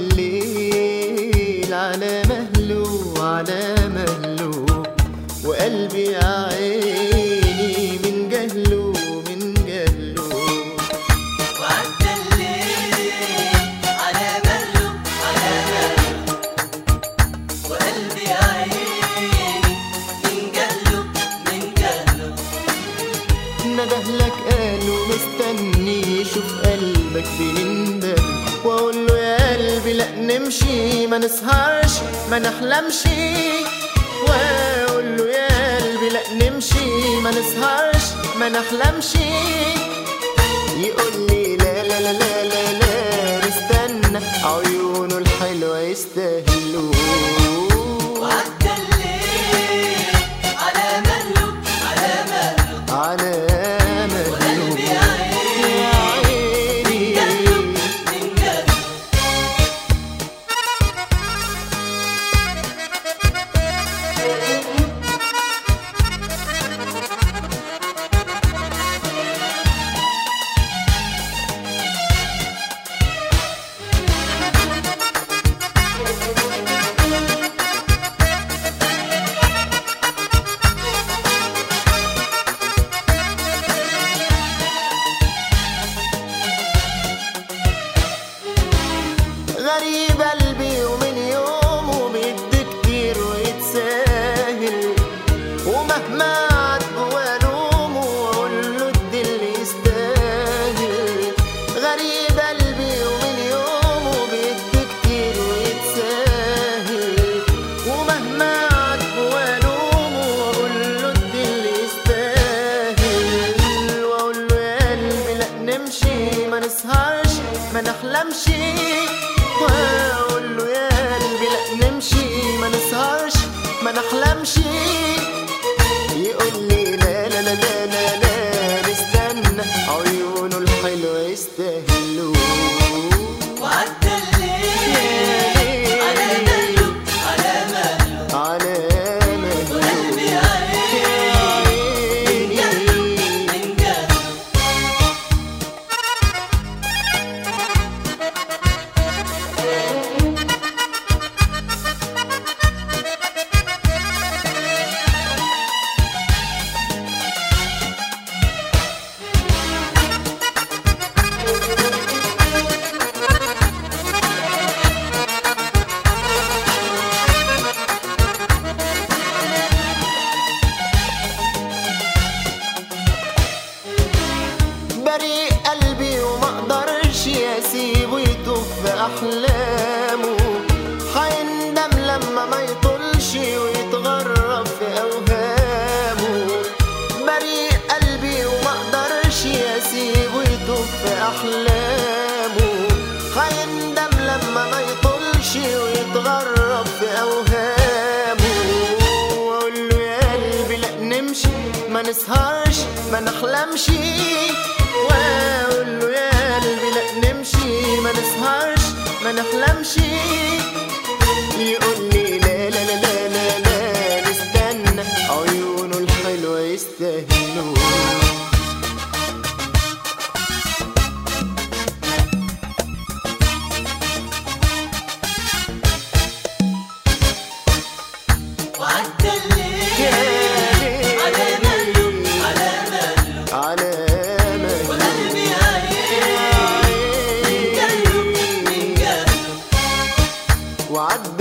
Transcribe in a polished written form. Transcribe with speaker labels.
Speaker 1: الليل على مهله على مهله، وقلبي يا عيني من جهله من جهله.
Speaker 2: وعدى الليل على مهله على مهله، وقلبي يا عيني من جهله من جهله.
Speaker 1: ندهلك قالوا مستني يشوف قلبك بيندم، واقول له يا قلبي لا نمشي ما نسهرش ما نحلمش، واقول له يا قلبي لا نمشي ما نسهرش ما نحلمش. يقول لي لا لا لا لا لا لا نستنى عيونه الحلوة يستاهلوا.
Speaker 2: وعدى الليل على مهله على مهله،
Speaker 1: على مهله
Speaker 2: وقلبي يا عيني من جهله من جهله.
Speaker 1: غريب قلبي ومن يومه بيدي كتير ويتساهل، ومهما عاتبه والومه واقول له ادي اللي يستاهل. غريب قلبي ومن يومه بيدي كتير ويتساهل، ومهما عاتبه والومه واقول له ادي اللي يستاهل. واقول له يا قلبي لا نمشي ما نسهرش ما نحلمش، واقول له يا قلبي لا نمشي ما نسهرش ما نحلمش. يقول لي لا لا لا لا لا لا نستنى عيونه الحلوة يستاهلوا.
Speaker 2: وعدى الليل على مهله على مهله،
Speaker 1: على مهله
Speaker 2: وقلبي يا عيني من جهله من جهله.
Speaker 1: بريء قلبي وما اقدرش اسيبه يتوه في احلامه، هيندم لما ما يطولش ويتغرب في اوهامه. بريء قلبي وما اقدرش اسيبه يتوه في احلامه، هيندم لما ما يطولش ويتغرب في اوهامه. واقول له يا قلبي لا نمشي ما نسهرش ما نحلمش، واقول له يا قلبي لا نمشي ما نسهرش ما نحلمش. يقول لي لا لا لا لا لا لا نستنى عيونه الحلوة يستاهلوا.
Speaker 2: وعدى الليل على مهله على مهله،
Speaker 1: على مهله
Speaker 2: وقلبي يا عيني من جهله من جهله.
Speaker 1: وعد